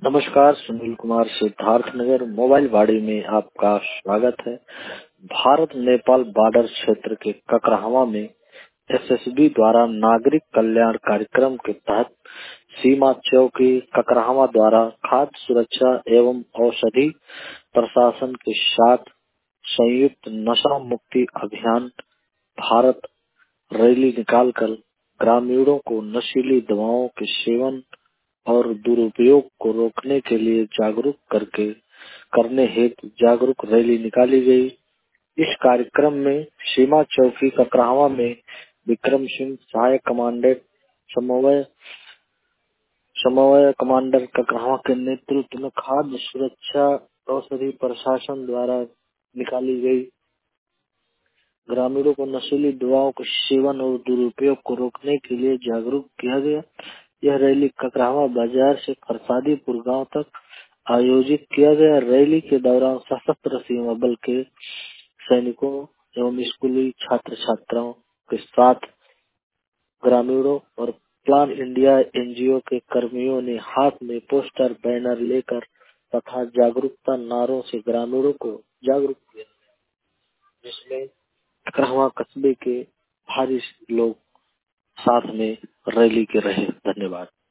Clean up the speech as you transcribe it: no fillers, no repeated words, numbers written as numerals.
नमस्कार, सुनील कुमार सिद्धार्थ नगर मोबाइल वाड़ी में आपका स्वागत है। भारत नेपाल बॉर्डर क्षेत्र के ककराहवा में एसएसबी द्वारा नागरिक कल्याण कार्यक्रम के तहत सीमा चौकी ककराहवा द्वारा खाद्य सुरक्षा एवं औषधि प्रशासन के साथ संयुक्त नशा मुक्ति अभियान भारत रैली निकालकर ग्रामीणों को नशीली दवाओं के सेवन और दुरुपयोग को रोकने के लिए जागरूक करने हेतु जागरूक रैली निकाली गई। इस कार्यक्रम में सीमा चौकी ककराहवा में विक्रम सिंह सहायक कमांडेंट समन्वय कमांडर ककराहवा के नेतृत्व में खाद्य सुरक्षा औषधि प्रशासन द्वारा निकाली गई। ग्रामीणों को नशीली दवाओं के सेवन और दुरुपयोग को रोकने के लिए जागरूक किया गया। यह रैली ककराहवा बाजार से प्रसादीपुर गांव तक आयोजित किया गया। रैली के दौरान सशस्त्र सीमा बल के सैनिकों एवं स्कूली छात्र छात्राओं के साथ ग्रामीणों और प्लान इंडिया एनजीओ के कर्मियों ने हाथ में पोस्टर बैनर लेकर तथा जागरूकता नारों से ग्रामीणों को जागरूक किया, जिसमें ककराहवा कस्बे के भारी लोग साथ में रैली के रहे। धन्यवाद।